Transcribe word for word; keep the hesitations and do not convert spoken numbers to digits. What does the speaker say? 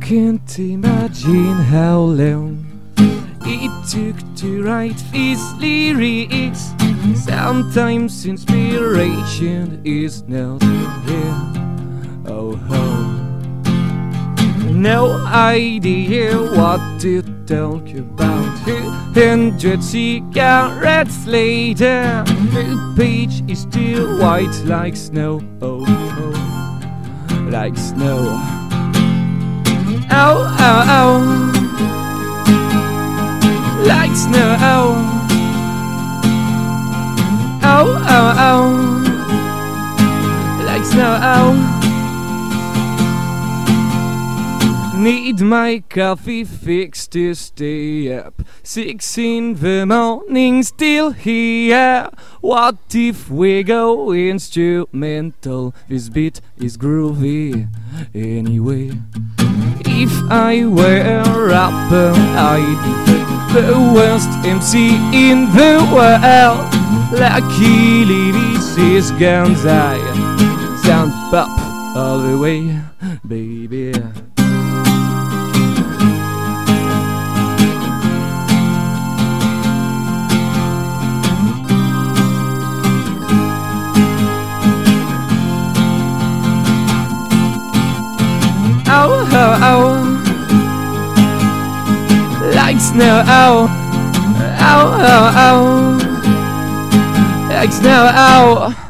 can't imagine how long it took to write these lyrics. Sometimes inspiration is not here. Oh, oh. No idea what to talk about. A hundred cigarettes later, the page is still white like snow. Oh, oh, like snow. Ow, ow, ow, like snow. Ow, ow, ow, ow, like snow. Ow. Need my coffee fixed to stay up. Six in the morning, still here. What if we go instrumental? This beat is groovy anyway. If I were a rapper, I'd be the worst M C in the world. Luckily this is guns, I sound pop all the way, baby. Ow, ow, ow, like snow. Ow, ow, ow, ow, like snow. Ow.